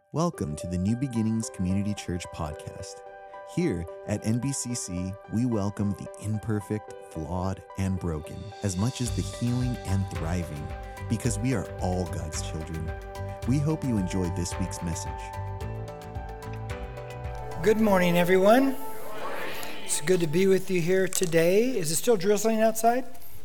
Welcome to the New Beginnings Community Church podcast. Here at NBCC, we welcome the imperfect, flawed, and broken, as much as the healing and thriving, because we are all God's children. We hope you enjoyed this week's message. Good morning, everyone. It's good to be with you here today. Is it still drizzling outside?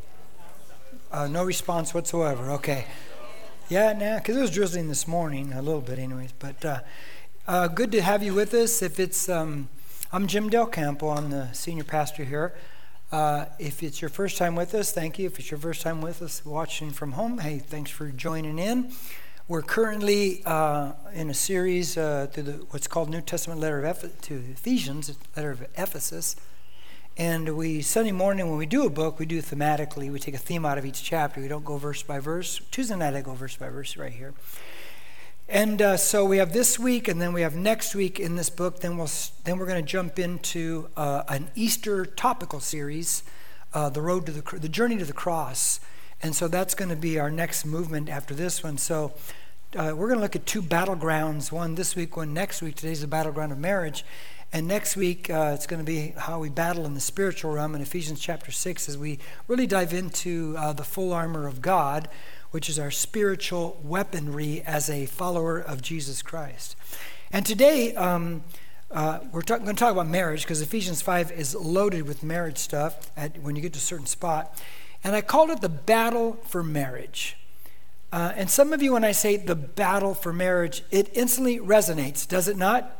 No response whatsoever. Okay. Yeah, because it was drizzling this morning, a little bit anyways. But good to have you with us. I'm Jim Del Campo. I'm the senior pastor here. If it's your first time with us, thank you. If it's your first time with us watching from home, hey, thanks for joining in. We're currently in a series through what's called New Testament letter to Ephesians, letter of Ephesus. And Sunday morning when we do a book, we do it thematically. We take a theme out of each chapter. We don't go verse by verse. Tuesday night I go verse by verse right here. And so we have this week, and then we have next week in this book. Then we're going to jump into an Easter topical series, the journey to the cross. And so that's going to be our next movement after this one. So we're going to look at two battlegrounds, one this week, one next week. Today's the battleground of marriage. And next week, it's going to be how we battle in the spiritual realm in Ephesians chapter 6 as we really dive into the full armor of God, which is our spiritual weaponry as a follower of Jesus Christ. And today, we're going to talk about marriage because Ephesians 5 is loaded with marriage stuff when you get to a certain spot. And I called it the battle for marriage. And some of you, when I say the battle for marriage, it instantly resonates, does it not?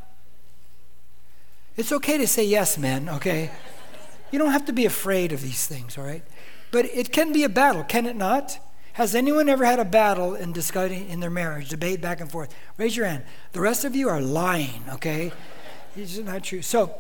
It's okay to say yes, men, okay? You don't have to be afraid of these things, all right? But it can be a battle, can it not? Has anyone ever had a battle in discussing in their marriage, debate back and forth? Raise your hand. The rest of you are lying, okay? It's not true. So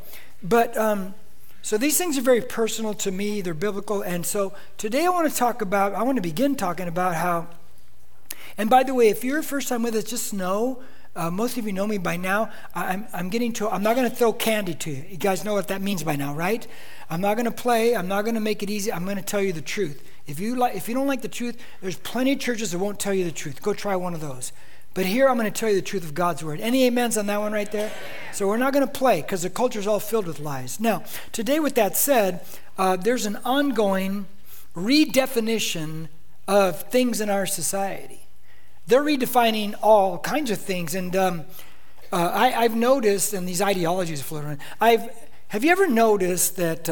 these things are very personal to me. They're biblical. And so today I want to begin talking about how, and by the way, if you're first time with us, just know, most of you know me by now. I'm not going to throw candy to you. You guys know what that means by now, right? I'm not going to play. I'm not going to make it easy. I'm going to tell you the truth. If you don't like the truth, there's plenty of churches that won't tell you the truth. Go try one of those. But here I'm going to tell you the truth of God's word. Any amens on that one right there? So we're not going to play because the culture is all filled with lies. Now, today with that said, there's an ongoing redefinition of things in our society. They're redefining all kinds of things, and I've noticed, and these ideologies float around. Have you ever noticed that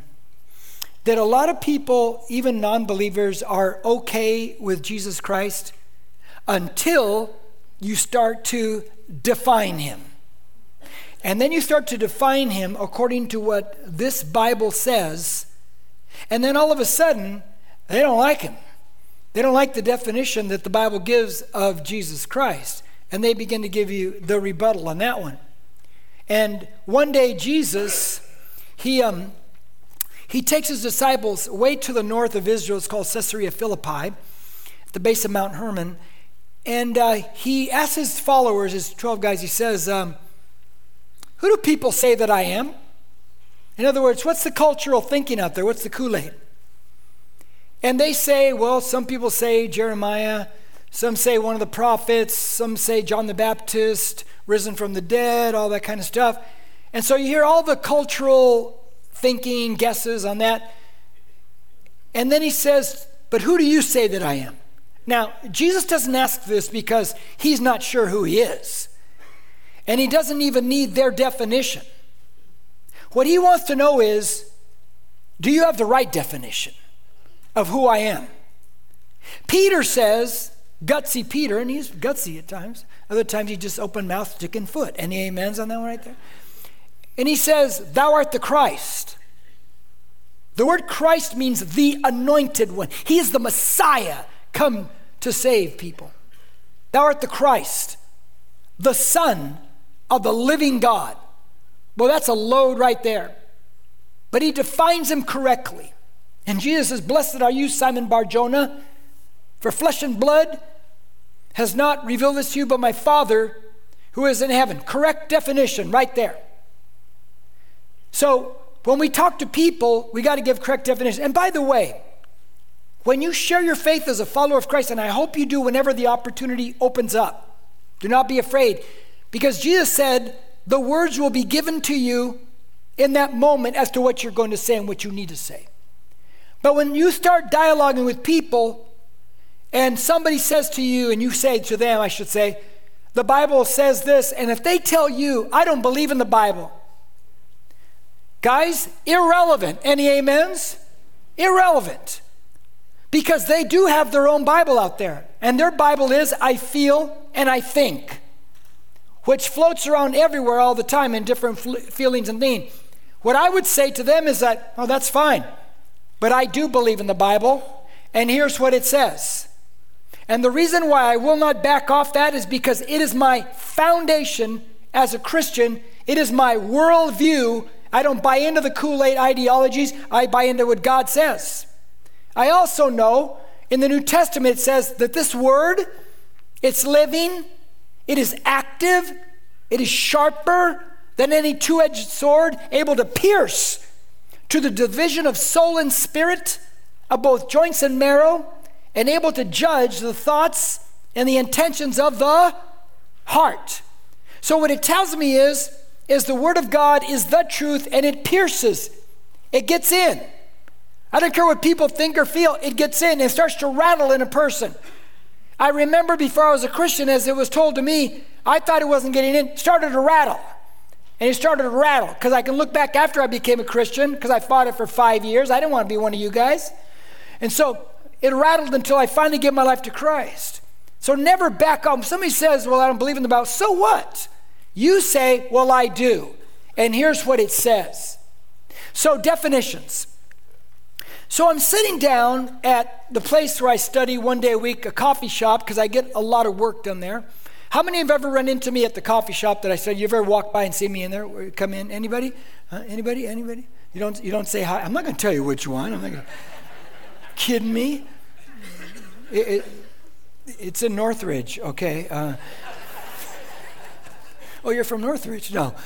a lot of people, even non-believers, are okay with Jesus Christ until you start to define him, and then you start to define him according to what this Bible says, and then all of a sudden they don't like him. They don't like the definition that the Bible gives of Jesus Christ, and they begin to give you the rebuttal on that one. And one day Jesus, he takes his disciples way to the north of Israel. It's called Caesarea Philippi, at the base of Mount Hermon. And he asks his followers, his 12 guys, he says, who do people say that I am? In other words, what's the cultural thinking out there? What's the Kool-Aid? And they say, well, some people say Jeremiah, some say one of the prophets, some say John the Baptist, risen from the dead, all that kind of stuff. And so you hear all the cultural thinking, guesses on that. And then he says, but who do you say that I am? Now, Jesus doesn't ask this because he's not sure who he is. And he doesn't even need their definition. What he wants to know is, do you have the right definition of who I am? Peter says, gutsy Peter, and he's gutsy at times. Other times he just open mouth, stick in foot. Any amens on that one right there? And he says, thou art the Christ. The word Christ means the anointed one. He is the Messiah come to save people. Thou art the Christ, the Son of the living God. Well, that's a load right there. But he defines him correctly. And Jesus says, blessed are you, Simon Bar-Jonah, for flesh and blood has not revealed this to you, but my Father who is in heaven. Correct definition right there. So when we talk to people, we got to give correct definition. And by the way, when you share your faith as a follower of Christ, and I hope you do whenever the opportunity opens up, do not be afraid. Because Jesus said, the words will be given to you in that moment as to what you're going to say and what you need to say. But when you start dialoguing with people and somebody says to you, and you say to them, I should say, the Bible says this, and if they tell you, I don't believe in the Bible, guys, irrelevant. Any amens? Irrelevant. Because they do have their own Bible out there. And their Bible is, I feel and I think, which floats around everywhere all the time in different feelings and things. What I would say to them is that, oh, that's fine. But I do believe in the Bible, and here's what it says. And the reason why I will not back off that is because it is my foundation as a Christian. It is my worldview. I don't buy into the Kool-Aid ideologies. I buy into what God says. I also know in the New Testament it says that this word, it's living, it is active, it is sharper than any two-edged sword, able to pierce to the division of soul and spirit, of both joints and marrow, and able to judge the thoughts and the intentions of the heart. So what it tells me is the Word of God is the truth, and it pierces. It gets in. I don't care what people think or feel. It gets in. It starts to rattle in a person. I remember before I was a Christian, as it was told to me, I thought it wasn't getting in. It started to rattle. And it started to rattle. Because I can look back after I became a Christian, because I fought it for 5 years. I didn't want to be one of you guys. And so it rattled until I finally gave my life to Christ. So never back off. Somebody says, well, I don't believe in the Bible. So what? You say, well, I do. And here's what it says. So definitions. So I'm sitting down at the place where I study one day a week, a coffee shop, because I get a lot of work done there. How many have ever run into me at the coffee shop that I said, you ever walk by and see me in there? Come in. Anybody? Anybody? You don't say hi. I'm not going to tell you which one. I'm not going to. Kidding me? It's in Northridge, okay? Oh, you're from Northridge? No.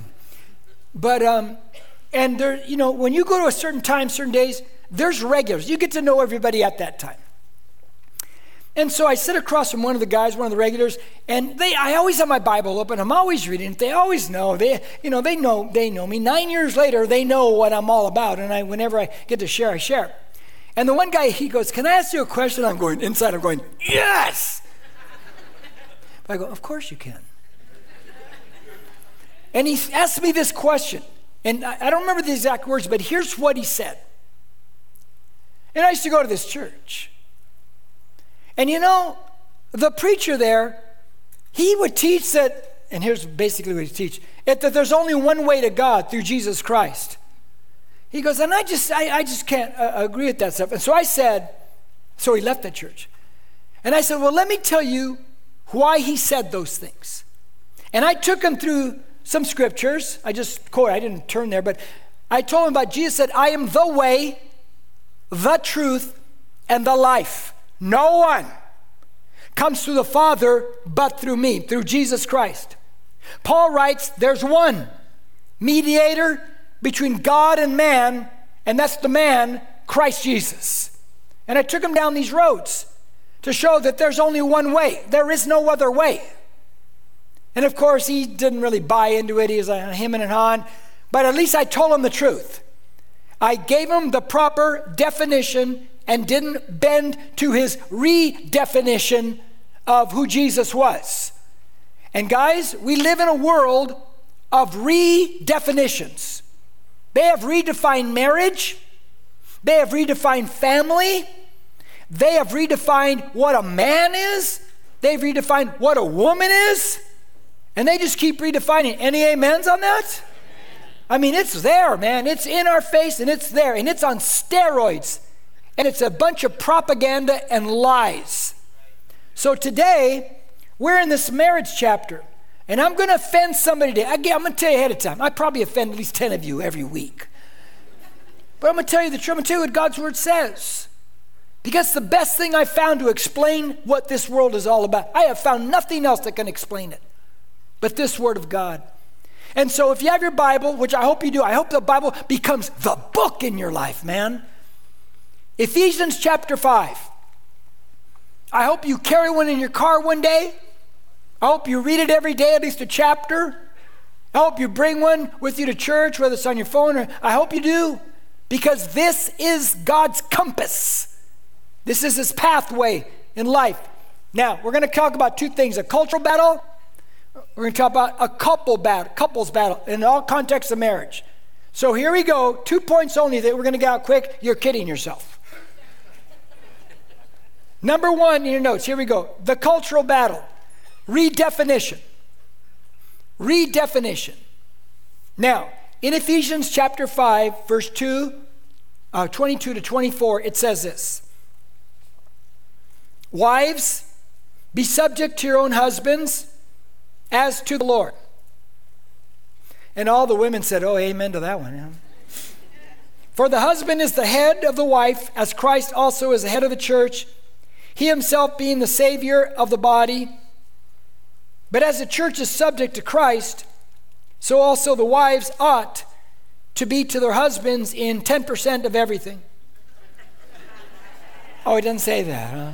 And there, when you go to a certain time, certain days, there's regulars. You get to know everybody at that time. And so I sit across from one of the guys, one of the regulars, and I always have my Bible open. I'm always reading it. They always know. They know me. 9 years later, they know what I'm all about. And whenever I get to share, I share. And the one guy, he goes, can I ask you a question? I'm going, yes! But I go, of course you can. And he asked me this question. And I don't remember the exact words, but here's what he said. And I used to go to this church. And the preacher there, he would teach that, and here's basically what he teach, that there's only one way to God through Jesus Christ. He goes, and I just can't agree with that stuff. And so I said, so he left that church. And I said, well, let me tell you why he said those things. And I took him through some scriptures. I didn't turn there, but I told him about Jesus said, I am the way, the truth, and the life. No one comes to the Father but through me, through Jesus Christ. Paul writes, there's one mediator between God and man, and that's the man, Christ Jesus. And I took him down these roads to show that there's only one way. There is no other way. And of course, he didn't really buy into it. He was like him and Han. But at least I told him the truth. I gave him the proper definition and didn't bend to his redefinition of who Jesus was. And guys, we live in a world of redefinitions. They have redefined marriage. They have redefined family. They have redefined what a man is. They've redefined what a woman is. And they just keep redefining. Any amens on that? I mean, it's there, man. It's in our face and it's there. And it's on steroids. And it's a bunch of propaganda and lies. So today, we're in this marriage chapter. And I'm going to offend somebody today. Again, I'm going to tell you ahead of time. I probably offend at least 10 of you every week. But I'm going to tell you the truth. I'm going to tell you what God's word says. Because the best thing I've found to explain what this world is all about, I have found nothing else that can explain it but this word of God. And so if you have your Bible, which I hope you do, I hope the Bible becomes the book in your life, man. Ephesians chapter 5. I hope you carry one in your car one day. I hope you read it every day, at least a chapter. I hope you bring one with you to church, whether it's on your phone or I hope you do, because this is God's compass. This is his pathway in life. Now, we're going to talk about two things, a cultural battle. We're going to talk about a couples battle in all contexts of marriage. So here we go, 2 points only that we're going to get out quick. You're kidding yourself. Number one in your notes, here we go. The cultural battle. Redefinition. Redefinition. Now, in Ephesians chapter 5, verse 22 to 24, it says this. Wives, be subject to your own husbands as to the Lord. And all the women said, oh, amen to that one. Yeah. For the husband is the head of the wife, as Christ also is the head of the church, he himself being the Savior of the body. But as the church is subject to Christ, so also the wives ought to be to their husbands in 10% of everything. Oh, it doesn't say that, huh?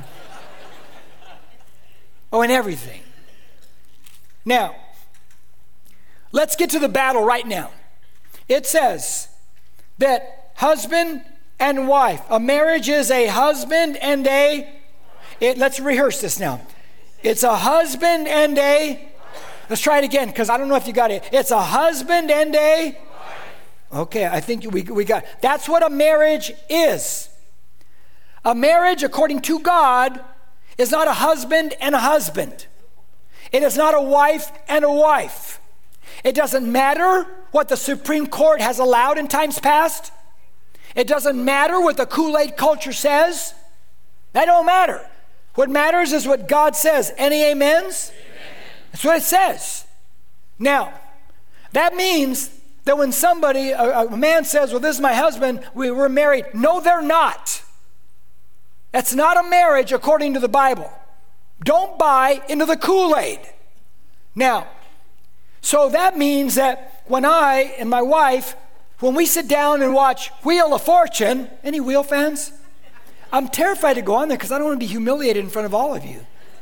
Oh, in everything. Now, let's get to the battle right now. It says that husband and wife, a marriage is a husband and let's rehearse this now. It's a husband and let's try it again, because I don't know if you got it. It's a husband and okay, I think we got it. That's what a marriage is. A marriage, according to God, is not a husband and a husband. It is not a wife and a wife. It doesn't matter what the Supreme Court has allowed in times past. It doesn't matter what the Kool-Aid culture says. That don't matter. What matters is what God says. Any amens? Amen. That's what it says. Now, that means that when somebody, a man says, well, this is my husband, we're married. No, they're not. That's not a marriage according to the Bible. Don't buy into the Kool-Aid. Now, so that means that when I and my wife, when we sit down and watch Wheel of Fortune, any Wheel fans? I'm terrified to go on there because I don't want to be humiliated in front of all of you.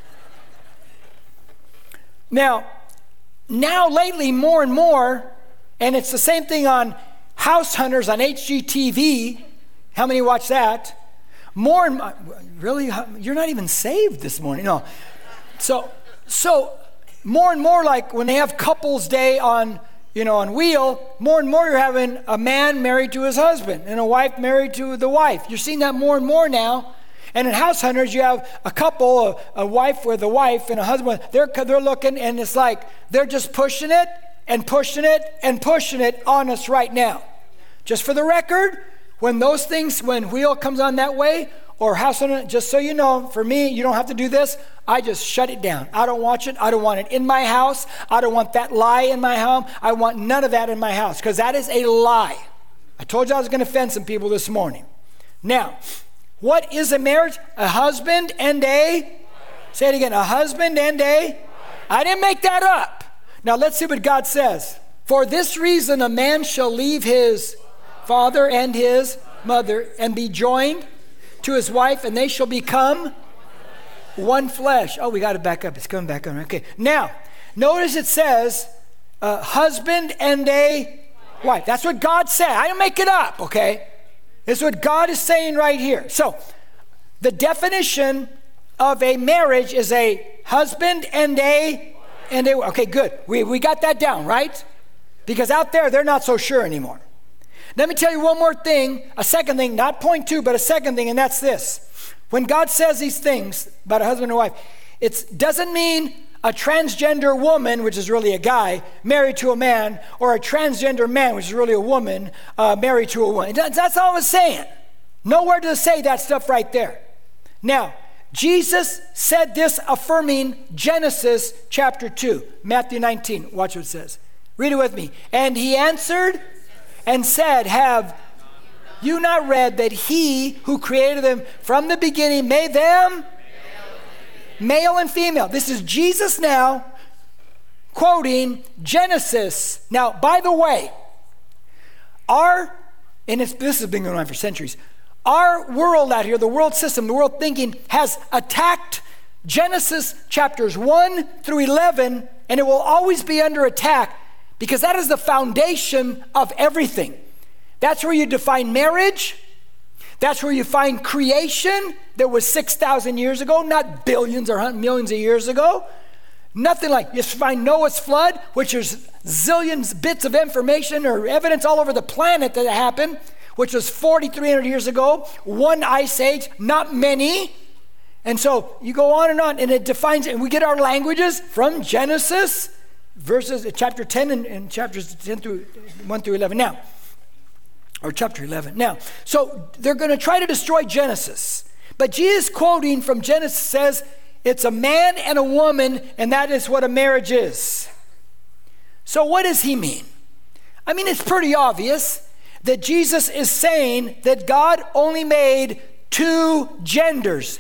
Now lately, more and more, and it's the same thing on House Hunters on HGTV. How many watch that? More and more, really? You're not even saved this morning. No. So more and more, like when they have couples day on Wheel, more and more you're having a man married to his husband and a wife married to the wife. You're seeing that more and more now. And in House Hunters, you have a couple, a wife with a wife and a husband. They're looking, and it's like they're just pushing it and pushing it and pushing it on us right now. Just for the record, when Wheel comes on that way, or House Hunters, just so you know, for me, you don't have to do this. I just shut it down. I don't watch it. I don't want it in my house. I don't want that lie in my home. I want none of that in my house, because that is a lie. I told you I was going to offend some people this morning. Now, what is a marriage? A husband and say it again, a husband and I didn't make that up. Now let's see what God says. For this reason a man shall leave his father and his mother and be joined to his wife, and they shall become one flesh. Oh, we got to back up. It's coming back on. Okay. Now, notice it says husband and wife. That's what God said. I didn't make it up, okay? It's what God is saying right here. So, the definition of a marriage is a husband and okay, good. We got that down, right? Because out there, they're not so sure anymore. Let me tell you one more thing, a second thing, not point two, but a second thing, and that's this. When God says these things about a husband and wife, it doesn't mean a transgender woman, which is really a guy, married to a man, or a transgender man, which is really a woman, married to a woman. That's all it's saying. Nowhere does it say that stuff right there. Now, Jesus said this affirming Genesis chapter 2, Matthew 19. Watch what it says. Read it with me. And he answered and said, have you not read that he who created them from the beginning made them male and female? This is Jesus now quoting Genesis. Now, by the way, this has been going on for centuries, our world out here, the world system, the world thinking has attacked Genesis chapters 1 through 11, and it will always be under attack because that is the foundation of everything. That's where you define marriage. That's where you find creation that was 6,000 years ago, not billions or millions of years ago. Nothing like, you find Noah's flood, which is zillions bits of information or evidence all over the planet that it happened, which was 4,300 years ago. One ice age, not many. And so you go on, and it defines it. And we get our languages from Genesis, verses chapter 10 and chapters 10 through 1 through 11. Now, or chapter 11. Now, so they're going to try to destroy Genesis. But Jesus, quoting from Genesis, says it's a man and a woman, and that is what a marriage is. So what does he mean? I mean, it's pretty obvious that Jesus is saying that God only made two genders.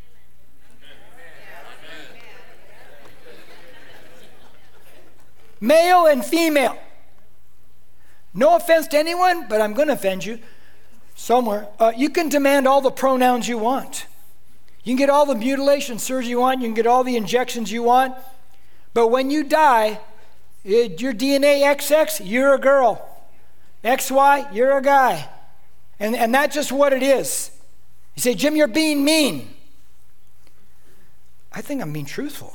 Male and female. No offense to anyone, but I'm going to offend you somewhere. You can demand all the pronouns you want. You can get all the mutilation surgery you want. You can get all the injections you want. But when you die, your DNA XX, you're a girl. XY, you're a guy. And that's just what it is. You say, Jim, you're being mean. I think I'm being truthful.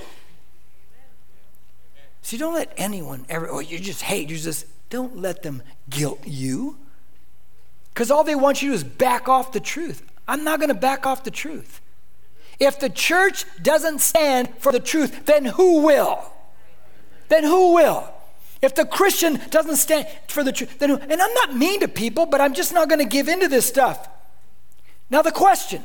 See, don't let anyone ever, you just hate, don't let them guilt you. Because all they want you to do is back off the truth. I'm not going to back off the truth. If the church doesn't stand for the truth, then who will? Then who will? If the Christian doesn't stand for the truth, then who? And I'm not mean to people, but I'm just not going to give into this stuff. Now the question,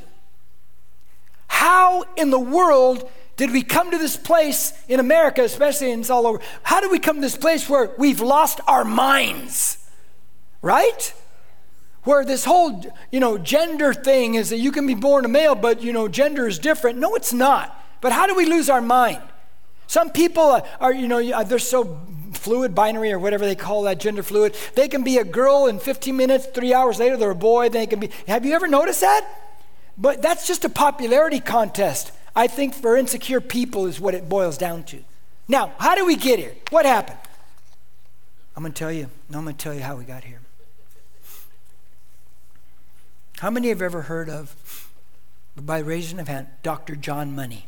how in the world did we come to this place in America, especially, and it's all over, how did we come to this place where we've lost our minds, right? Where this whole, gender thing is that you can be born a male, but, gender is different. No, it's not. But how do we lose our mind? Some people are, they're so fluid, binary, or whatever they call that, gender fluid. They can be a girl in 15 minutes, 3 hours later, they're a boy. They can be, have you ever noticed that? But that's just a popularity contest. I think for insecure people is what it boils down to. Now, how did we get here? What happened? I'm going to tell you how we got here. How many have ever heard of, by raising of hand, Dr. John Money?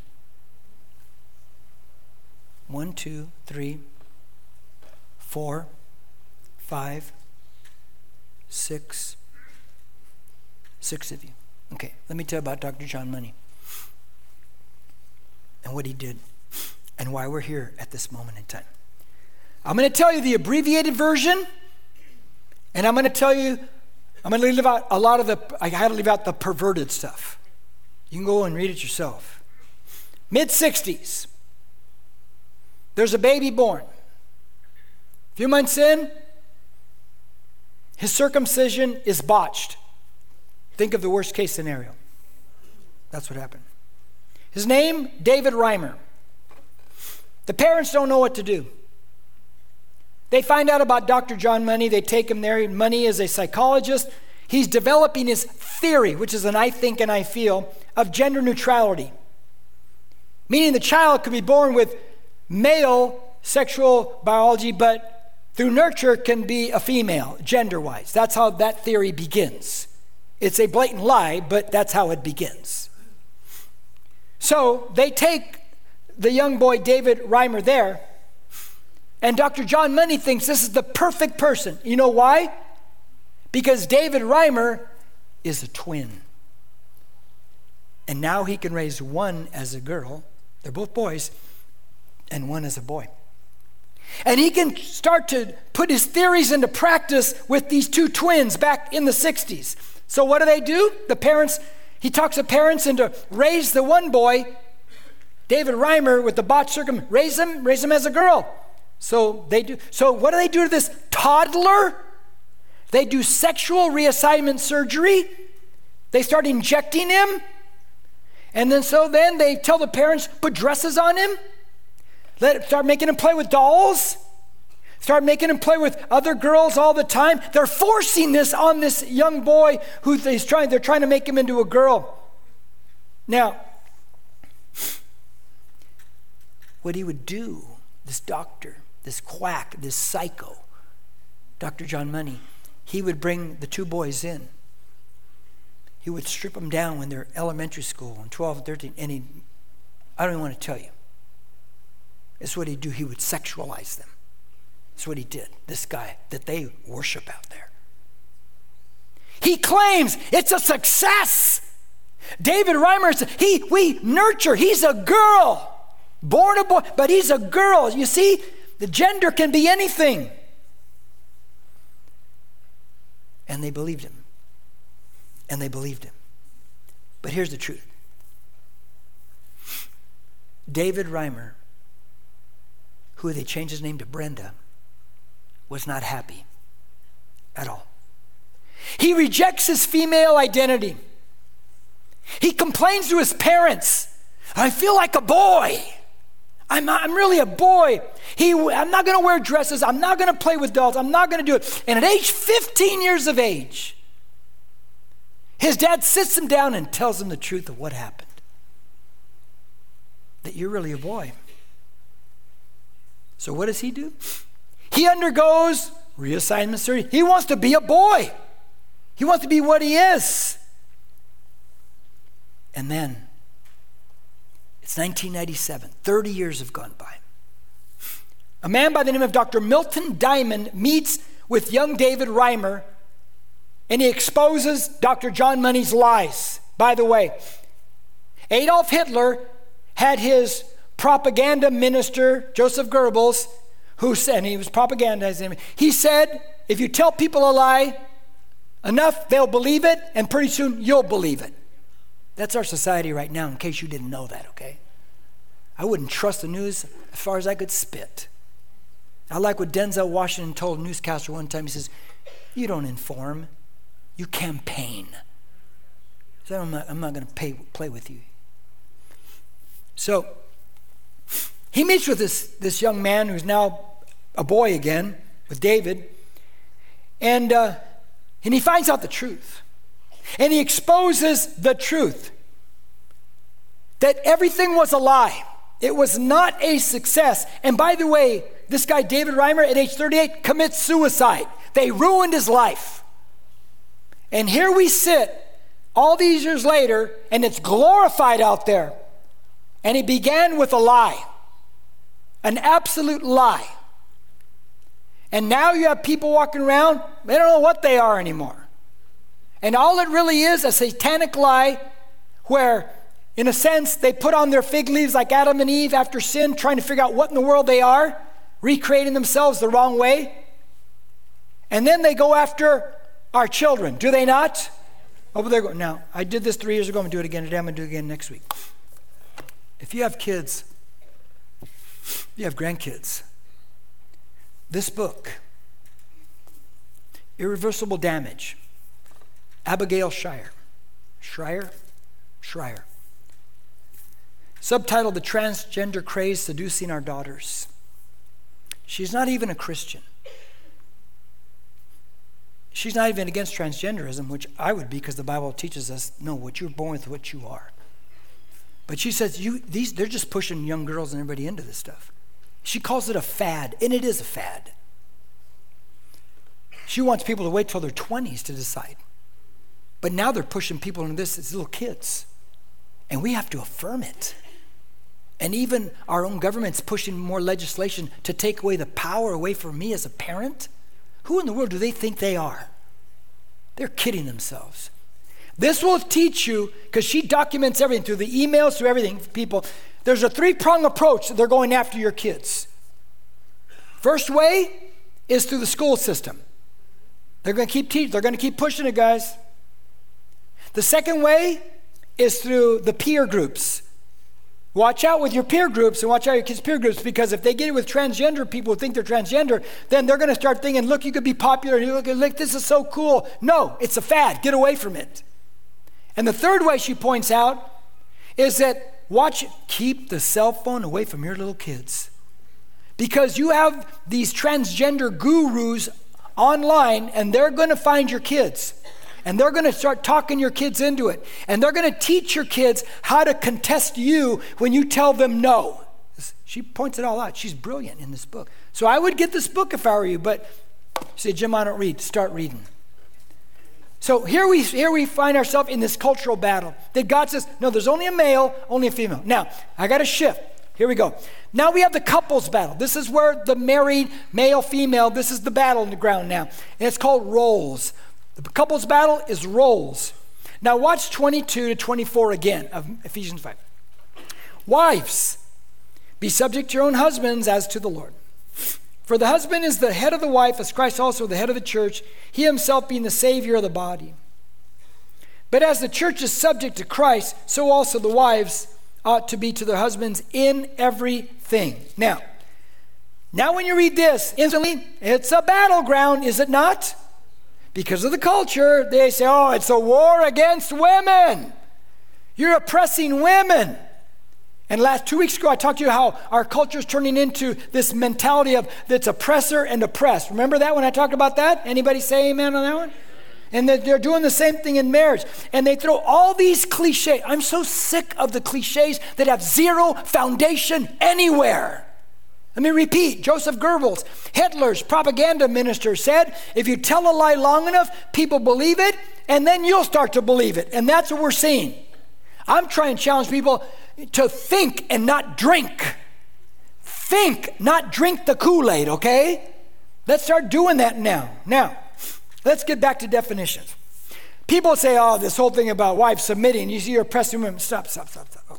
1, 2, 3, 4, 5, 6. 6 of you. Okay, let me tell you about Dr. John Money and what he did and why we're here at this moment in time. I'm going to tell you the abbreviated version, and I'm going to leave out I had to leave out the perverted stuff. You can go and read it yourself. Mid-60s. There's a baby born. A few months in, his circumcision is botched. Think of the worst case scenario. That's what happened. His name, David Reimer. The parents don't know what to do. They find out about Dr. John Money. They take him there. Money is a psychologist. He's developing his theory, which is an I think and I feel, of gender neutrality. Meaning the child could be born with male sexual biology, but through nurture can be a female, gender-wise. That's how that theory begins. It's a blatant lie, but that's how it begins. So they take the young boy, David Reimer, there, and Dr. John Money thinks this is the perfect person. You know why? Because David Reimer is a twin. And now he can raise one as a girl, they're both boys, and one as a boy. And he can start to put his theories into practice with these two twins back in the 60s. So what do? He talks the parents into raise the one boy, David Reimer, with the botched circum, raise him as a girl. So they do. So what do to this toddler? They do sexual reassignment surgery. They start injecting him. And then they tell the parents, put dresses on him. Start making him play with dolls. Start making him play with other girls all the time. They're forcing this on this young boy they're trying to make him into a girl. Now, what he would do, this doctor, this quack, this psycho, Dr. John Money, he would bring the two boys in. He would strip them down when they're elementary school, and 12 and 13, and I don't even want to tell you. It's what he'd do. He would sexualize them. That's what he did, this guy that they worship out there. He claims it's a success. David Reimer said, we nurture. He's a girl, born a boy, but he's a girl. You see, the gender can be anything. And they believed him. And they believed him. But here's the truth. David Reimer, who they changed his name to Brenda, was not happy at all. He rejects his female identity. He complains to his parents, I feel like a boy. I'm really a boy. I'm not going to wear dresses. I'm not going to play with dolls. I'm not going to do it. And at age 15 years of age, his dad sits him down and tells him the truth of what happened. That you're really a boy. So what does he do? He undergoes reassignment surgery. He wants to be a boy. He wants to be what he is. And then, it's 1997. 30 years have gone by. A man by the name of Dr. Milton Diamond meets with young David Reimer, and he exposes Dr. John Money's lies. By the way, Adolf Hitler had his propaganda minister, Joseph Goebbels, who said, and he was propagandizing him, he said, if you tell people a lie enough, they'll believe it, and pretty soon you'll believe it. That's our society right now, in case you didn't know that, okay? I wouldn't trust the news as far as I could spit. I like what Denzel Washington told a newscaster one time. He says, you don't inform, you campaign. So I'm not going to play with you. So he meets with this young man who's now a boy again, with David, and he finds out the truth. And he exposes the truth. That everything was a lie. It was not a success. And by the way, this guy, David Reimer, at age 38, commits suicide. They ruined his life. And here we sit, all these years later, and it's glorified out there. And he began with a lie. An absolute lie. And now you have people walking around, they don't know what they are anymore. And all it really is a satanic lie where, in a sense, they put on their fig leaves like Adam and Eve after sin, trying to figure out what in the world they are, recreating themselves the wrong way. And then they go after our children, do they not? Over there. Now, I did this 3 years ago. I'm going to do it again today. I'm going to do it again next week. If you have kids, if you have grandkids, this book, Irreversible Damage, Abigail Shrier. Subtitled, The Transgender Craze Seducing Our Daughters. She's not even a Christian. She's not even against transgenderism, which I would be, because the Bible teaches us, no, what you're born with, what you are. But she says, they're just pushing young girls and everybody into this stuff. She calls it a fad, and it is a fad. She wants people to wait till their 20s to decide. But now they're pushing people into this as little kids. And we have to affirm it. And even our own government's pushing more legislation to take away the power away from me as a parent. Who in the world do they think they are? They're kidding themselves. This will teach you, because she documents everything, through the emails, through everything, people. There's a 3-prong approach that they're going after your kids. First way is through the school system. They're going to keep teaching. They're going to keep pushing it, guys. The second way is through the peer groups. Watch out with your peer groups and watch out your kids' peer groups, because if they get it with transgender people who think they're transgender, then they're going to start thinking, look, you could be popular. Look, this is so cool. No, it's a fad. Get away from it. And the third way she points out is that keep the cell phone away from your little kids. Because you have these transgender gurus online, and they're going to find your kids. And they're going to start talking your kids into it. And they're going to teach your kids how to contest you when you tell them no. She points it all out. She's brilliant in this book. So I would get this book if I were you, but you say, Jim, I don't read. Start reading. So here we find ourselves in this cultural battle that God says, no, there's only a male, only a female. Now, I got to shift. Here we go. Now we have the couples battle. This is where the married male, female, this is the battle in the ground now. And it's called roles. The couples battle is roles. Now watch 22 to 24 again of Ephesians 5. Wives, be subject to your own husbands as to the Lord. For the husband is the head of the wife, as Christ also the head of the church, he himself being the Savior of the body. But as the church is subject to Christ, so also the wives ought to be to their husbands in everything. Now when you read this, instantly, it's a battleground, is it not? Because of the culture, they say, oh, it's a war against women. You're oppressing women. And 2 weeks ago, I talked to you how our culture is turning into this mentality of that's oppressor and oppressed. Remember that when I talked about that? Anybody say amen on that one? And they're doing the same thing in marriage. And they throw all these cliches. I'm so sick of the cliches that have zero foundation anywhere. Let me repeat. Joseph Goebbels, Hitler's propaganda minister, said, if you tell a lie long enough, people believe it, and then you'll start to believe it. And that's what we're seeing. I'm trying to challenge people to think and not drink. Think, not drink the Kool-Aid, okay? Let's start doing that now. Now, let's get back to definitions. People say, oh, this whole thing about wives submitting, you see you're oppressing women. Stop. Oh.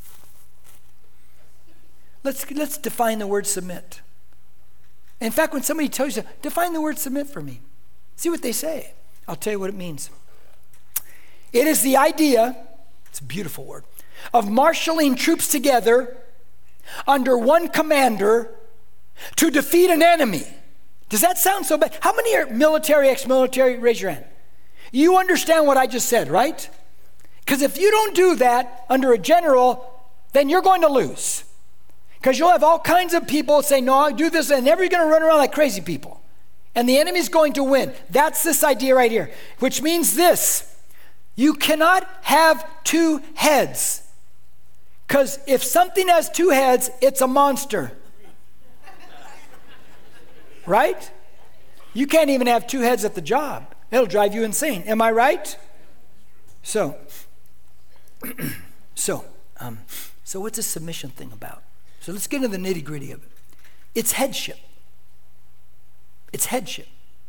Let's define the word submit. In fact, when somebody tells you, define the word submit for me, see what they say. I'll tell you what it means. It is the idea, it's a beautiful word, of marshaling troops together under one commander to defeat an enemy. Does that sound so bad? How many are military, ex-military? Raise your hand. You understand what I just said, right? Because if you don't do that under a general, then you're going to lose. Because you'll have all kinds of people say, no, I do this, and everybody's going to run around like crazy people. And the enemy's going to win. That's this idea right here, which means this. You cannot have two heads. Because if something has two heads, it's a monster. Right? You can't even have two heads at the job. It'll drive you insane. Am I right? So what's this submission thing about? So let's get into the nitty-gritty of it. It's headship. It's headship.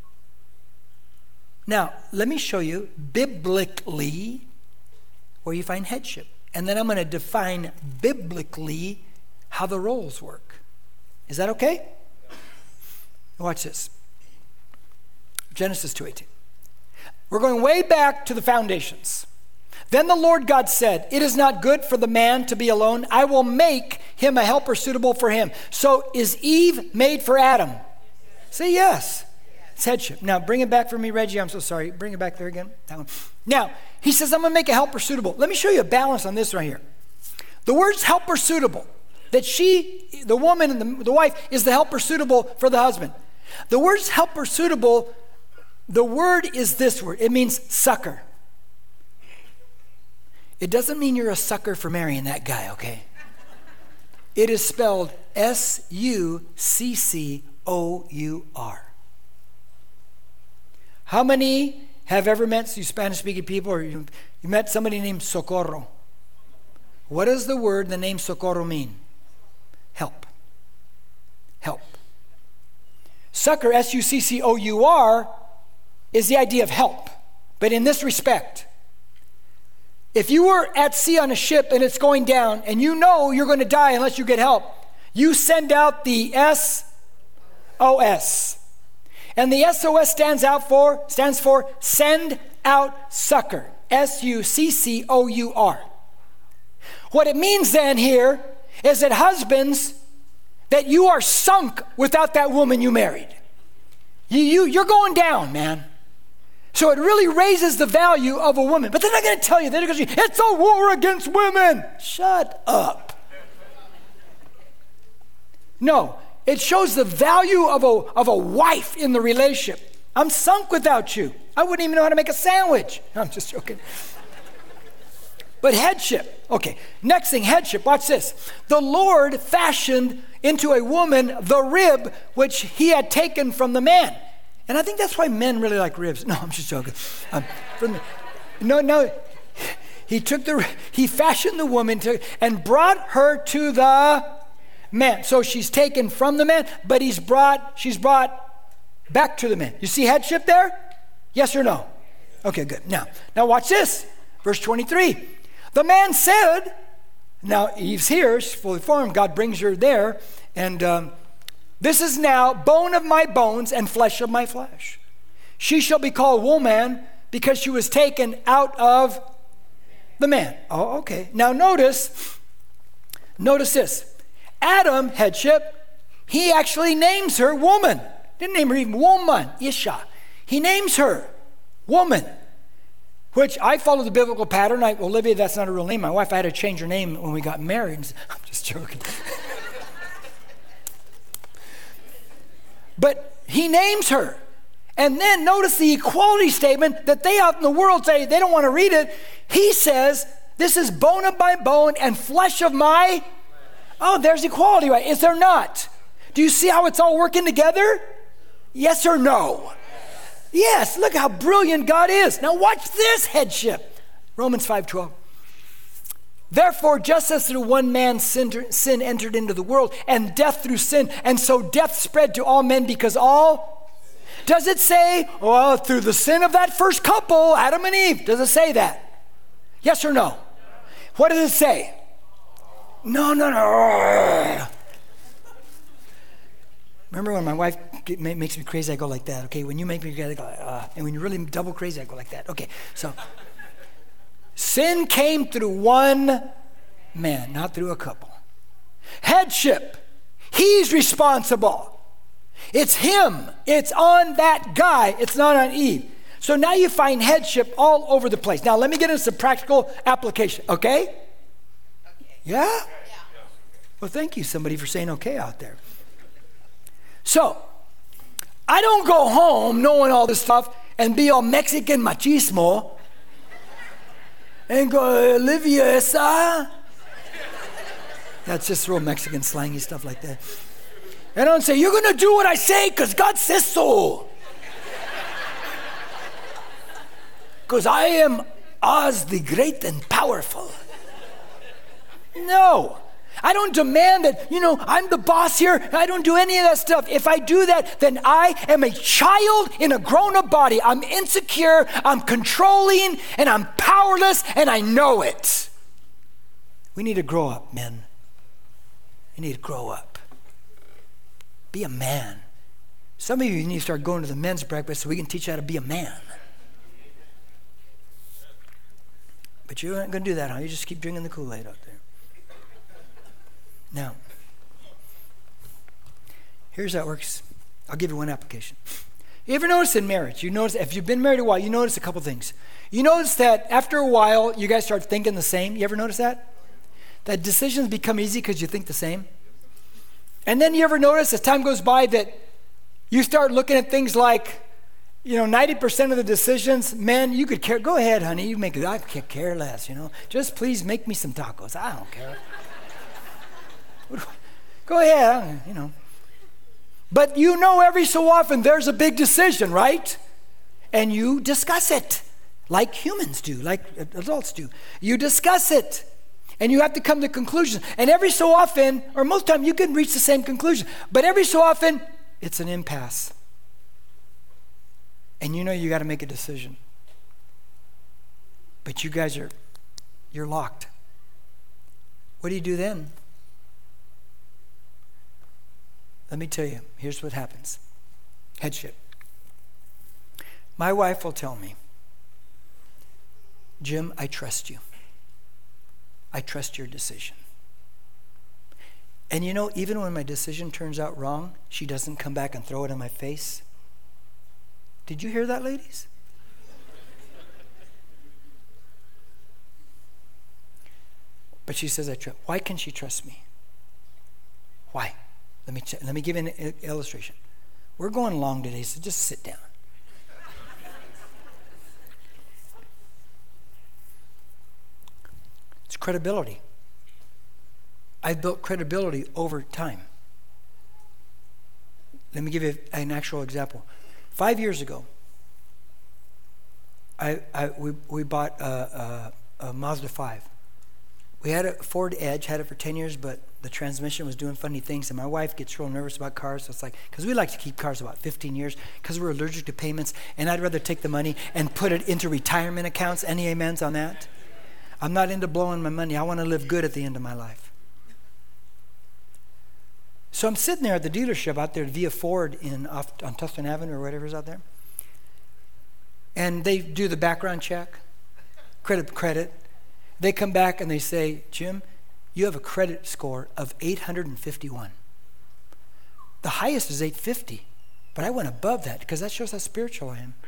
Now, let me show you biblically where you find headship. And then I'm going to define biblically how the roles work. Is that okay? Watch this. Genesis 2:18. We're going way back to the foundations. Then the Lord God said, it is not good for the man to be alone. I will make him a helper suitable for him. So is Eve made for Adam? Say yes. It's headship. Now bring it back for me, Reggie. I'm so sorry. Bring it back there again. That one. Now, he says, I'm going to make a helper suitable. Let me show you a balance on this right here. The word's helper suitable. That she, the woman and the wife, is the helper suitable for the husband. The word's helper suitable, the word is this word. It means succor. It doesn't mean you're a sucker for marrying that guy, okay? It is spelled S-U-C-C-O-U-R. How many have ever met, you Spanish-speaking people, or you met somebody named Socorro? What does the word, the name Socorro mean? Help. Help. Succor, S-U-C-C-O-U-R, is the idea of help. But in this respect, if you were at sea on a ship and it's going down and you know you're going to die unless you get help, you send out the SOS. And the SOS stands for send out succor. S-U-C-C-O-U-R. What it means then here is that husbands, that you are sunk without that woman you married. You're going down, man. So it really raises the value of a woman. But they're not going to tell you. They're going to say, it's a war against women. Shut up. No, it shows the value of a wife in the relationship. I'm sunk without you. I wouldn't even know how to make a sandwich. I'm just joking. But headship. Okay, next thing, headship. Watch this. The Lord fashioned into a woman the rib which he had taken from the man. And I think that's why men really like ribs. No, I'm just joking. No. He fashioned the woman and brought her to the man. So she's taken from the man, but she's brought back to the man. You see headship there? Yes or no? Okay, good. Now watch this. Verse 23. The man said, now Eve's here, she's fully formed. God brings her there. And this is now bone of my bones and flesh of my flesh. She shall be called woman because she was taken out of the man. Oh, okay. Now notice this. Adam, headship, he actually names her woman. Didn't name her even woman, Isha. He names her woman, which I follow the biblical pattern. Olivia, that's not a real name. My wife, I had to change her name when we got married. I'm just joking. But he names her. And then notice the equality statement that they out in the world say they don't want to read it. He says, this is bone of my bone and flesh of my... Oh, there's equality, right? Is there not? Do you see how it's all working together? Yes or no? Yes, look how brilliant God is. Now watch this headship. Romans 5:12. Therefore, just as through one man sin entered into the world, and death through sin, and so death spread to all men because all... Does it say, well, through the sin of that first couple, Adam and Eve? Does it say that? Yes or no? What does it say? No. Remember when my wife makes me crazy, I go like that. Okay, when you make me crazy, I go, and when you're really double crazy, I go like that. Okay, so sin came through one man, not through a couple. Headship, he's responsible. It's him. It's on that guy. It's not on Eve. So now you find headship all over the place. Now let me get into some practical application, okay? Yeah? Well, thank you, somebody, for saying okay out there. So, I don't go home knowing all this stuff and be all Mexican machismo and go, Olivia, esa? That's just real Mexican slangy stuff like that. And I don't say, you're going to do what I say because God says so. Because I am Oz the great and powerful. No. I don't demand that, I'm the boss here. I don't do any of that stuff. If I do that, then I am a child in a grown-up body. I'm insecure, I'm controlling, and I'm powerless, and I know it. We need to grow up, men. We need to grow up. Be a man. Some of you need to start going to the men's breakfast so we can teach you how to be a man. But you aren't going to do that, huh? You just keep drinking the Kool-Aid out there. Now, here's how it works. I'll give you one application. You ever notice in marriage, if you've been married a while, you notice a couple things. You notice that after a while, you guys start thinking the same. You ever notice that? That decisions become easy because you think the same. And then you ever notice as time goes by that you start looking at things like, 90% of the decisions, men, you could care. Go ahead, honey, you make it. I could care less, Just please make me some tacos. I don't care. Go ahead, But every so often there's a big decision, right? And you discuss it like humans do, like adults do. You discuss it. And you have to come to conclusions. And every so often, or most time, you can reach the same conclusion. But every so often, it's an impasse. And you got to make a decision. But you guys you're locked. What do you do then? Let me tell you, here's what happens. Headship. My wife will tell me, Jim, I trust you. I trust your decision. And even when my decision turns out wrong, she doesn't come back and throw it in my face. Did you hear that, ladies? But she says, why can she trust me? Why? Let me give you an illustration. We're going long today, so just sit down. credibility. I've built credibility over time. Let me give you an actual example. 5 years ago, we bought a Mazda 5. We had a Ford Edge, had it for 10 years, but the transmission was doing funny things, and my wife gets real nervous about cars, so it's like, because we like to keep cars about 15 years, because we're allergic to payments, and I'd rather take the money and put it into retirement accounts. Any amens on that? I'm not into blowing my money. I want to live good at the end of my life. So I'm sitting there at the dealership out there via Ford on Tustin Avenue or whatever's out there. And they do the background check, credit. They come back and they say, Jim, you have a credit score of 851. The highest is 850, but I went above that because that shows how spiritual I am.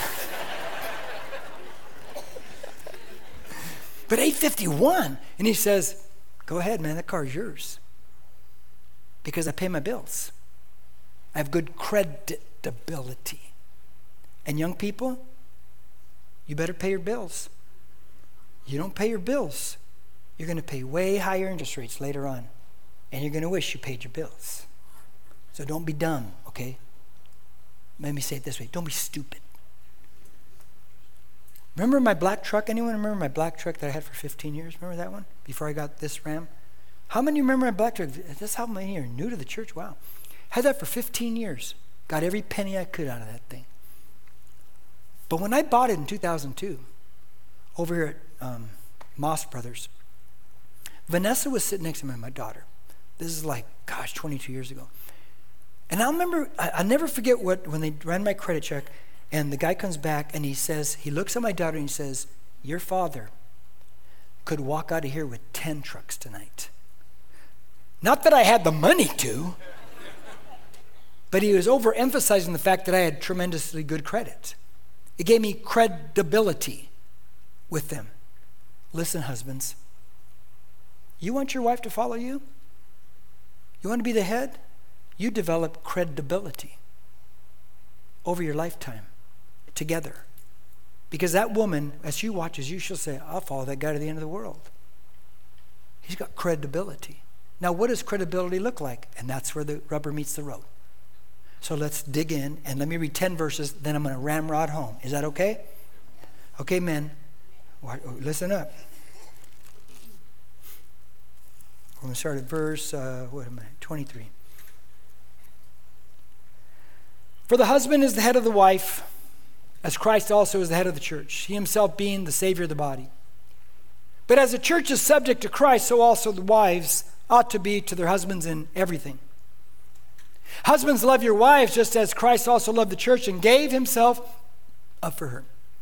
But 851, and he says, go ahead, man, that car is yours. Because I pay my bills. I have good creditability. And young people, you better pay your bills. You don't pay your bills, you're going to pay way higher interest rates later on. And you're going to wish you paid your bills. So don't be dumb, okay? Let me say it this way. Don't be stupid. Remember my black truck? Anyone remember my black truck that I had for 15 years? Remember that one? Before I got this Ram? How many remember my black truck? That's how many are new to the church. Wow. Had that for 15 years. Got every penny I could out of that thing. But when I bought it in 2002, over here at Moss Brothers, Vanessa was sitting next to me, my daughter. This is like, 22 years ago. And I'll never forget when they ran my credit check, and the guy comes back and he looks at my daughter and he says, your father could walk out of here with 10 trucks tonight. Not that I had the money to, but he was overemphasizing the fact that I had tremendously good credit. It gave me credibility with them. Listen, husbands, you want your wife to follow you? You want to be the head? You develop credibility over your lifetime together. Because that woman, as she watches you, she'll say, I'll follow that guy to the end of the world. He's got credibility. Now, what does credibility look like? And that's where the rubber meets the road. So let's dig in, and let me read 10 verses, then I'm going to ramrod home. Is that okay? Okay, men, listen up. We're going to start at verse, 23. For the husband is the head of the wife, as Christ also is the head of the church, he himself being the Savior of the body. But as the church is subject to Christ, so also the wives ought to be to their husbands in everything. Husbands, love your wives just as Christ also loved the church and gave himself up for her,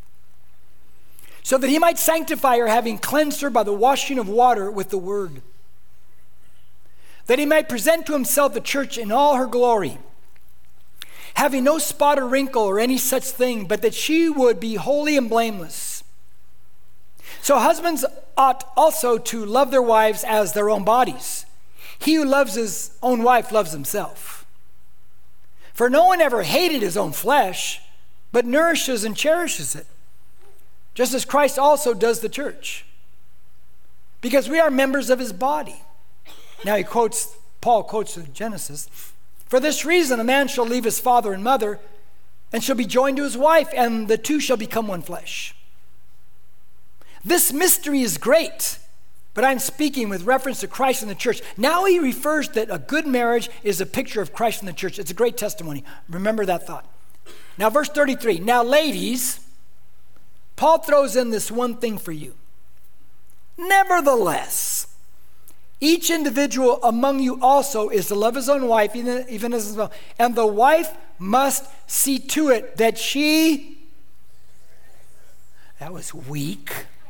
so that he might sanctify her, having cleansed her by the washing of water with the word, that he might present to himself the church in all her glory, having no spot or wrinkle or any such thing, but that she would be holy and blameless. So husbands ought also to love their wives as their own bodies. He who loves his own wife loves himself. For no one ever hated his own flesh, but nourishes and cherishes it, just as Christ also does the church, because we are members of his body. Now Paul quotes from Genesis, for this reason a man shall leave his father and mother and shall be joined to his wife, and the two shall become one flesh. This mystery is great, but I'm speaking with reference to Christ and the church. Now he refers that a good marriage is a picture of Christ and the church. It's a great testimony. Remember that thought. Now verse 33. Now ladies, Paul throws in this one thing for you. Nevertheless, each individual among you also is to love his own wife, even as well. And the wife must see to it that she... That was weak.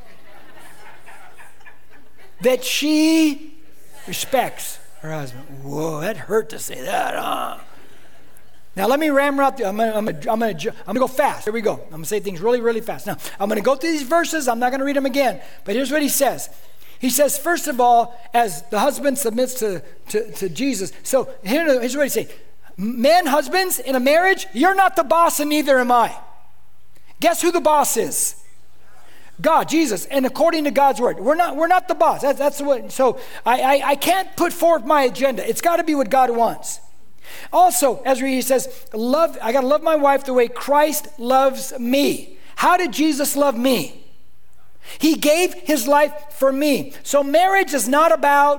That she respects her husband. Whoa, that hurt to say that, huh? Now let me ramrod through. I'm gonna go fast. Here we go. I'm gonna say things really, really fast. Now I'm gonna go through these verses. I'm not gonna read them again. But here's what he says. He says, first of all, as the husband submits to Jesus. So here's what he's saying. Men, husbands, in a marriage, you're not the boss and neither am I. Guess who the boss is? God, Jesus, and according to God's word. We're not the boss. That's what. So I can't put forth my agenda. It's got to be what God wants. Also, Ezra, he says, I got to love my wife the way Christ loves me. How did Jesus love me? He gave his life for me. So marriage is not about,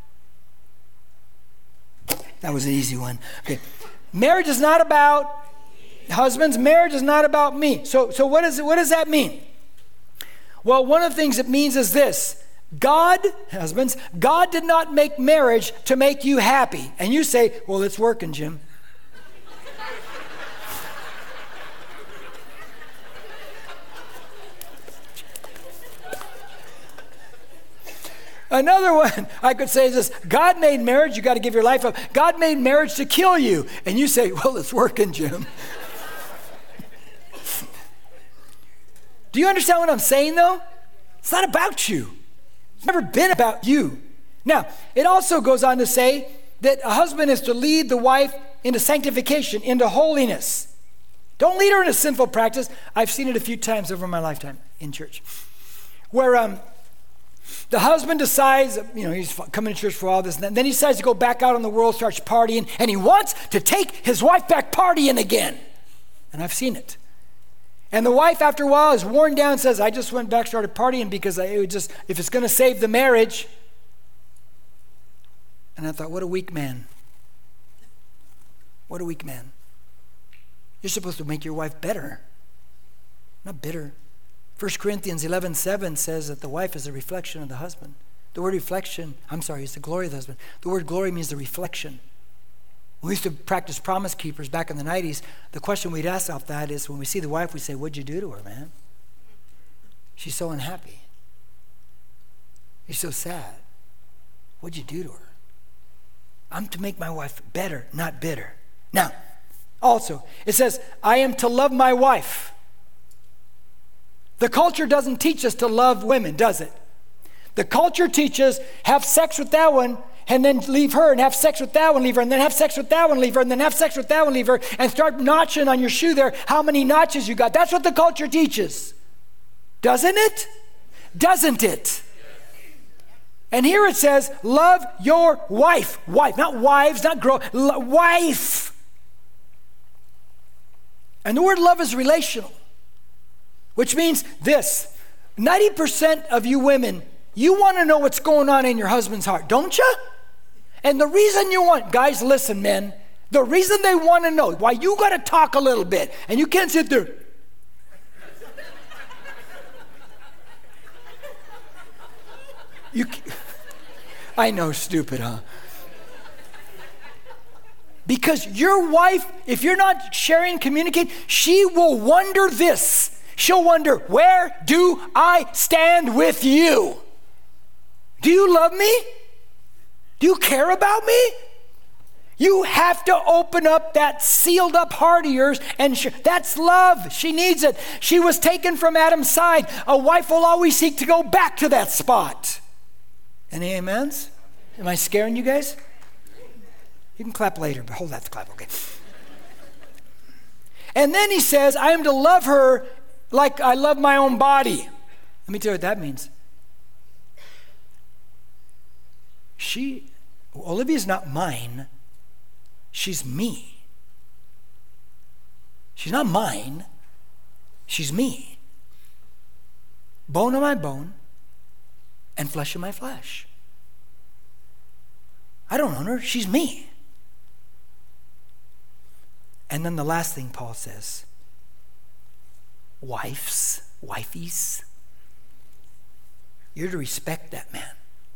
that was an easy one. Okay. Marriage is not about husbands. Marriage is not about me. So what does that mean? Well, one of the things it means is this. Husbands, God did not make marriage to make you happy. And you say, well, it's working, Jim. Another one I could say is this. God made marriage, you got to give your life up. God made marriage to kill you. And you say, well, it's working, Jim. Do you understand what I'm saying, though? It's not about you. It's never been about you. Now, it also goes on to say that a husband is to lead the wife into sanctification, into holiness. Don't lead her into sinful practice. I've seen it a few times over my lifetime in church, where the husband decides, he's coming to church for all this, and then he decides to go back out in the world, starts partying, and he wants to take his wife back partying again. And I've seen it. And the wife, after a while, is worn down and says, I just went back, started partying because if it's going to save the marriage. And I thought, what a weak man. What a weak man. You're supposed to make your wife better, not bitter. 1 Corinthians 11:7 says that the wife is a reflection of the husband. The word reflection, it's the glory of the husband. The word glory means the reflection. When we used to practice Promise Keepers back in the 90s, the question we'd ask off that is when we see the wife, we say, what'd you do to her, man? She's so unhappy. She's so sad. What'd you do to her? I'm to make my wife better, not bitter. Now, also, it says, I am to love my wife. The culture doesn't teach us to love women, does it? The culture teaches have sex with that one and then leave her, and have sex with that one, leave her, and then have sex with that one, leave her, and then have sex with that one, leave her, and start notching on your shoe there how many notches you got. That's what the culture teaches. Doesn't it? Doesn't it? And here it says, love your wife. Wife, not wives, not girl, wife. And the word love is relational, which means this. 90% of you women, you want to know what's going on in your husband's heart, don't you? And the reason you want, guys, listen, men, the reason they want to know, why you got to talk a little bit, and you can't sit there. I know, stupid, huh? Because your wife, if you're not sharing, communicate, she will wonder this. She'll wonder, where do I stand with you? Do you love me? Do you care about me? You have to open up that sealed up heart of yours, and that's love. She needs it. She was taken from Adam's side. A wife will always seek to go back to that spot. Any amens? Am I scaring you guys? You can clap later, but hold that clap, okay. And then he says, I am to love her like I love my own body. Let me tell you what that means. Olivia's not mine. She's me. She's not mine. She's me. Bone of my bone and flesh of my flesh. I don't own her. She's me. And then the last thing Paul says, wifeys, you're to respect that man.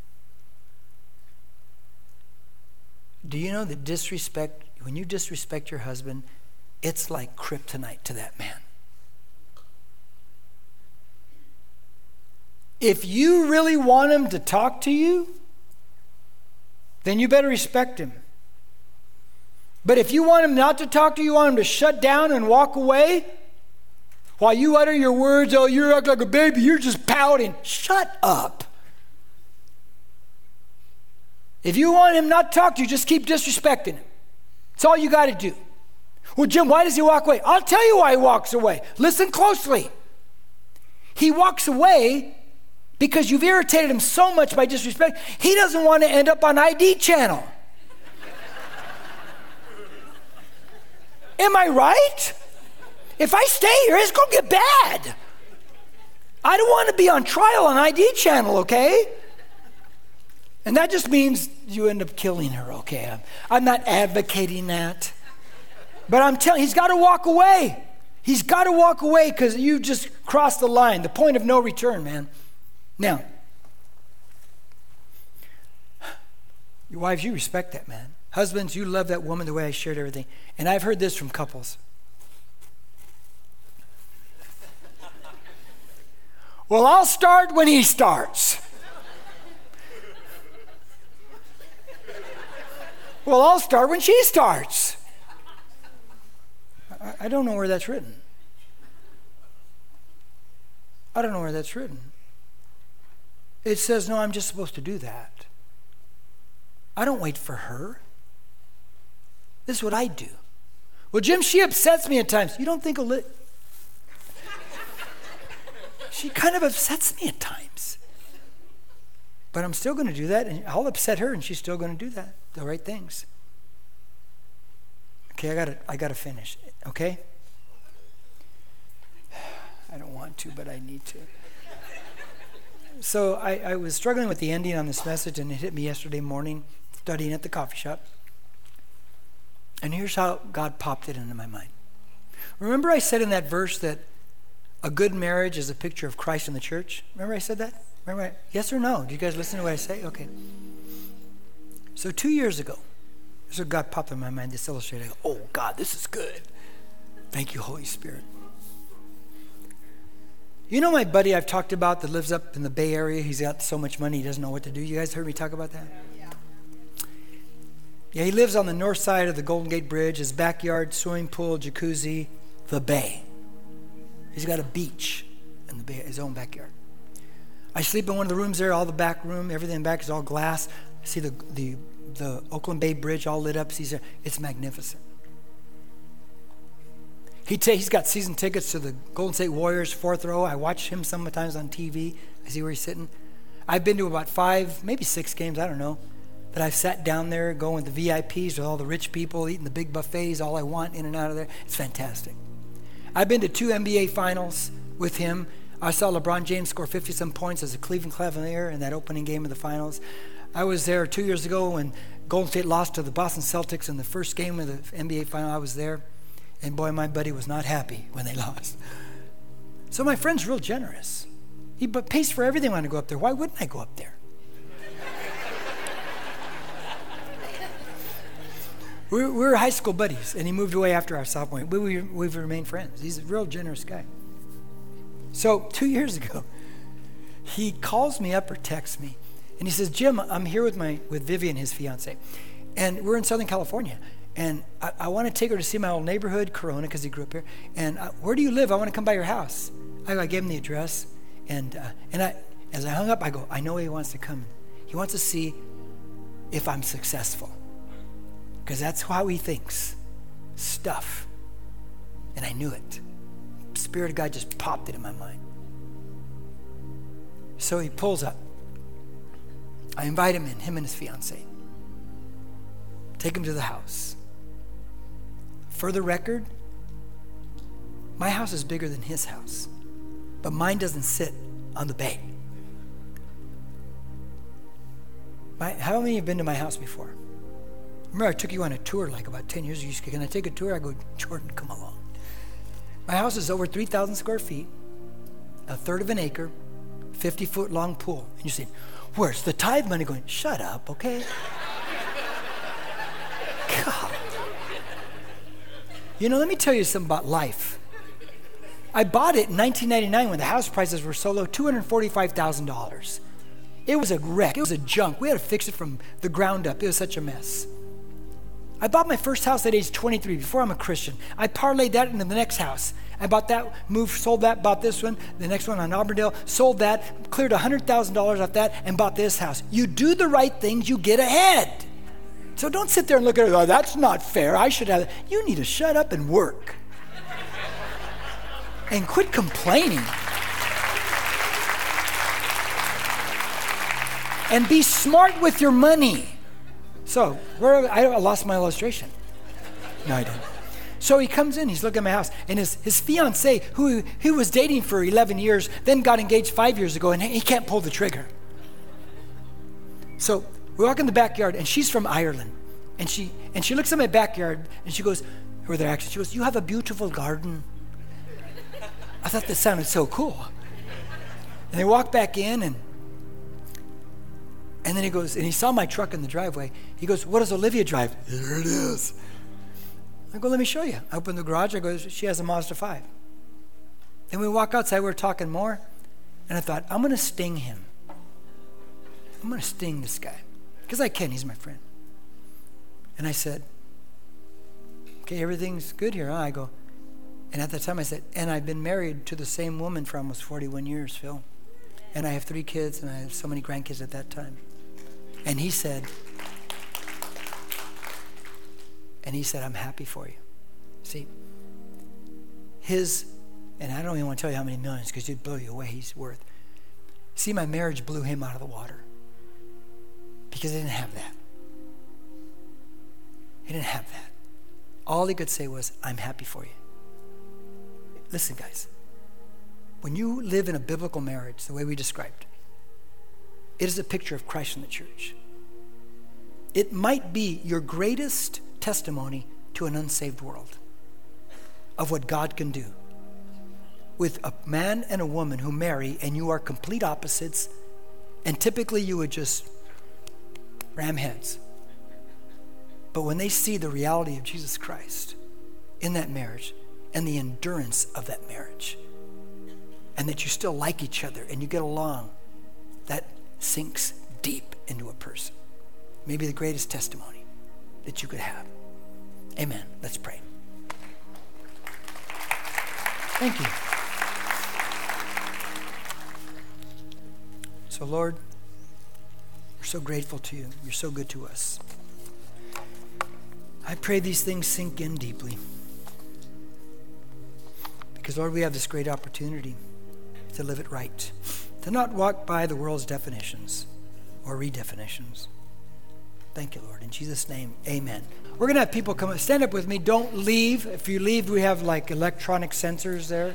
Do you know that when you disrespect your husband, it's like kryptonite to that man? If you really want him to talk to you, then you better respect him. But if you want him not to talk to you, want him to shut down and walk away, while you utter your words, oh, you act like a baby, you're just pouting. Shut up. If you want him not to talk to you, just keep disrespecting him. That's all you got to do. Well, Jim, why does he walk away? I'll tell you why he walks away. Listen closely. He walks away because you've irritated him so much by disrespect. He doesn't want to end up on ID channel. Am I right? If I stay here, it's going to get bad. I don't want to be on trial on ID channel, okay? And that just means you end up killing her, okay? I'm not advocating that. But I'm telling you, he's got to walk away. He's got to walk away because you just crossed the line, the point of no return, man. Now, your wives, you respect that man. Husbands, you love that woman the way I shared everything. And I've heard this from couples. Well, I'll start when he starts. Well, I'll start when she starts. I don't know where that's written. I don't know where that's written. It says, no, I'm just supposed to do that. I don't wait for her. This is what I do. Well, Jim, she upsets me at times. You don't think she kind of upsets me at times. But I'm still going to do that, and I'll upset her, and she's still going to do that, the right things. Okay, I got to finish, okay? I don't want to, but I need to. So I was struggling with the ending on this message, and it hit me yesterday morning, studying at the coffee shop. And here's how God popped it into my mind. Remember I said in that verse that a good marriage is a picture of Christ and the church? Remember I said that? Yes or no? Do you guys listen to what I say? Okay. So 2 years ago, this is what God popped in my mind, this illustrated. Oh, God, this is good. Thank you, Holy Spirit. You know my buddy I've talked about that lives up in the Bay Area? He's got so much money he doesn't know what to do. You guys heard me talk about that? Yeah, he lives on the north side of the Golden Gate Bridge. His backyard, swimming pool, jacuzzi, the bay. He's got a beach in the bay, his own backyard. I sleep in one of the rooms there, all the back room, everything in the back is all glass. I see the Oakland Bay Bridge all lit up. It's magnificent. He's got season tickets to the Golden State Warriors, 4th row. I watch him sometimes on TV. I see where he's sitting. I've been to about 5, maybe 6 games, I don't know. But I've sat down there going with the VIPs with all the rich people, eating the big buffets, all I want, in and out of there. It's fantastic. I've been to 2 NBA finals with him. I saw LeBron James score 50-some points as a Cleveland Cavalier in that opening game of the finals. I was there 2 years ago when Golden State lost to the Boston Celtics in the first game of the NBA final. I was there. And boy, my buddy was not happy when they lost. So my friend's real generous. He pays for everything when I go up there. Why wouldn't I go up there? We're high school buddies, and he moved away after our sophomore year. We've remained friends. He's a real generous guy. So 2 years ago, he calls me up or texts me, and he says, Jim, I'm here with Vivian, his fiance, and we're in Southern California, and I want to take her to see my old neighborhood, Corona, because he grew up here, and where do you live? I want to come by your house. I gave him the address, and as I hung up, I go, I know he wants to come. He wants to see if I'm successful. Because that's how he thinks. Stuff. And I knew it. The Spirit of God just popped it in my mind. So he pulls up. I invite him in, him and his fiance. Take him to the house. For the record, my house is bigger than his house. But mine doesn't sit on the bay. How many have been to my house before? Remember, I took you on a tour like about 10 years ago. You said, can I take a tour? I go, Jordan, come along. My house is over 3,000 square feet, 1/3 of an acre, 50-foot long pool. And you say, where's the tithe money going? Shut up, okay? God. You know, let me tell you something about life. I bought it in 1999 when the house prices were so low, $245,000. It was a wreck. It was a junk. We had to fix it from the ground up. It was such a mess. I bought my first house at age 23 before I'm a Christian. I parlayed that into the next house. I bought that, moved, sold that, bought this one, the next one on Auburndale, sold that, cleared $100,000 off that, and bought this house. You do the right things, you get ahead. So don't sit there and look at it, oh, that's not fair. I should have it. You need to shut up and work. And quit complaining. And be smart with your money. So, I lost my illustration. No, I didn't. So he comes in, he's looking at my house, and his fiancée, who he was dating for 11 years, then got engaged 5 years ago, and he can't pull the trigger. So we walk in the backyard, and she's from Ireland. And she looks at my backyard, and she goes, with her accent, she goes, "You have a beautiful garden." I thought that sounded so cool. And they walk back in, and then he goes, and he saw my truck in the driveway. He goes, "What does Olivia drive?" "There it is." I go, "Let me show you." I open the garage. I go, "She has a Mazda 5. Then we walk outside. We're talking more. And I thought, I'm going to sting him. I'm going to sting this guy. Because I can. He's my friend. And I said, "Okay, everything's good here, huh?" I go, and at that time I said, "And I've been married to the same woman for almost 41 years, Phil. And I have 3 kids, and I have so many grandkids at that time." And he said, "I'm happy for you." See, and I don't even want to tell you how many millions, because it'd blow you away, he's worth. See, my marriage blew him out of the water. Because he didn't have that. He didn't have that. All he could say was, "I'm happy for you." Listen, guys. When you live in a biblical marriage, the way we described, it is a picture of Christ in the church. It might be your greatest testimony to an unsaved world of what God can do with a man and a woman who marry, and you are complete opposites, and typically you would just ram heads. But when they see the reality of Jesus Christ in that marriage and the endurance of that marriage, and that you still like each other and you get along, that sinks deep into a person. Maybe the greatest testimony that you could have. Amen. Let's pray. Thank you. So, Lord, we're so grateful to you. You're so good to us. I pray these things sink in deeply. Because, Lord, we have this great opportunity to live it right, to not walk by the world's definitions or redefinitions. Thank you, Lord. In Jesus' name, amen. We're going to have people come. Stand up with me. Don't leave. If you leave, we have like electronic sensors there.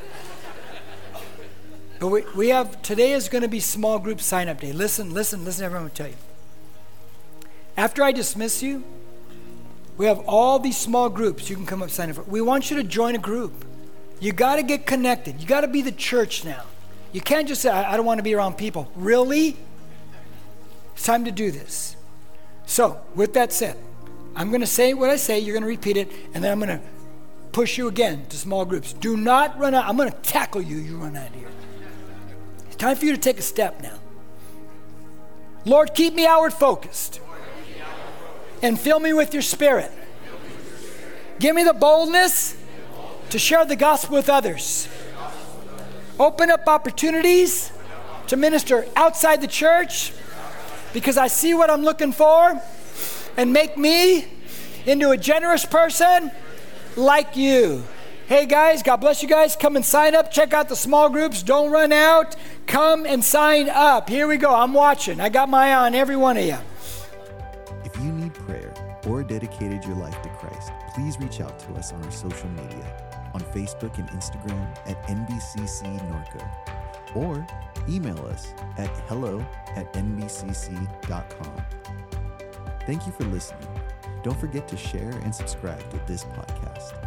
But we have, today is going to be small group sign-up day. Listen, everyone will tell you. After I dismiss you, we have all these small groups you can come up and sign up for. We want you to join a group. You got to get connected. You got to be the church now. You can't just say, I don't want to be around people. Really? It's time to do this. So, with that said, I'm going to say what I say, you're going to repeat it, and then I'm going to push you again to small groups. Do not run out. I'm going to tackle you. You run out of here. It's time for you to take a step now. Lord, keep me outward focused. And fill me with your spirit. Give me the boldness to share the gospel with others. Open up opportunities to minister outside the church, because I see what I'm looking for, and make me into a generous person like you. Hey guys, God bless you guys. Come and sign up. Check out the small groups. Don't run out. Come and sign up. Here we go. I'm watching. I got my eye on every one of you. If you need prayer or dedicated your life to Christ, please reach out to us on our social media, on Facebook and Instagram at NBCC Norco, or email us at hello@nbcc.com. Thank you for listening. Don't forget to share and subscribe to this podcast.